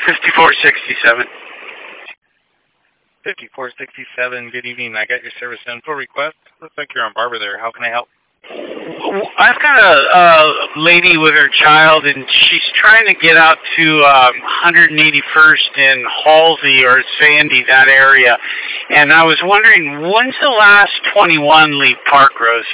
5467. 5467, good evening. I got your service info request. Looks like you're on Barber there. How can I help? I've got a lady with her child, and she's trying to get out to 181st in Halsey or Sandy, that area. And I was wondering, when's the last 21 leave Park Rose?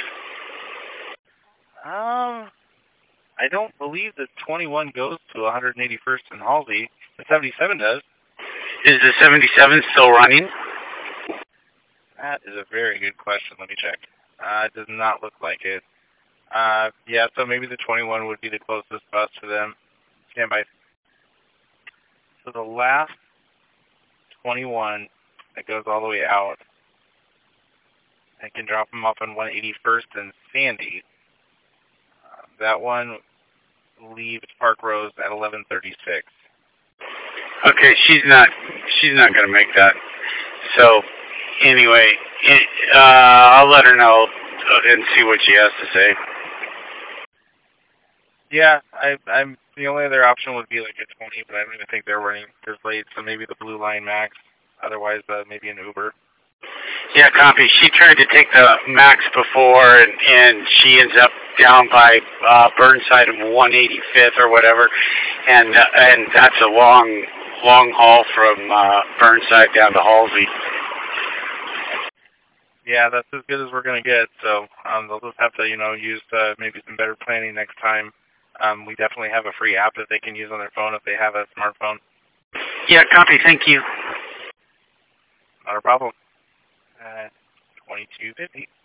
I don't believe that 21 goes to 181st in Halsey. The 77 does. Is the 77 still running? That is a very good question. Let me check. It does not look like it. Yeah, so maybe the 21 would be the closest bus for them. Stand by. So the last 21 that goes all the way out, I can drop them off on 181st and Sandy. That one leaves Park Rose at 11:36. Okay, she's not going to make that. So, anyway, I'll let her know and see what she has to say. Yeah, I'm the only other option would be like a 20, but I don't even think they're running this late, so maybe the Blue Line Max. Otherwise, maybe an Uber. Yeah, copy. She tried to take the Max before, and she ends up down by Burnside of 185th or whatever, and that's a long haul from Burnside down to Halsey. Yeah, that's as good as we're going to get, so they'll just have to, use maybe some better planning next time. We definitely have a free app that they can use on their phone if they have a smartphone. Yeah, copy. Thank you. Not a problem. 2250.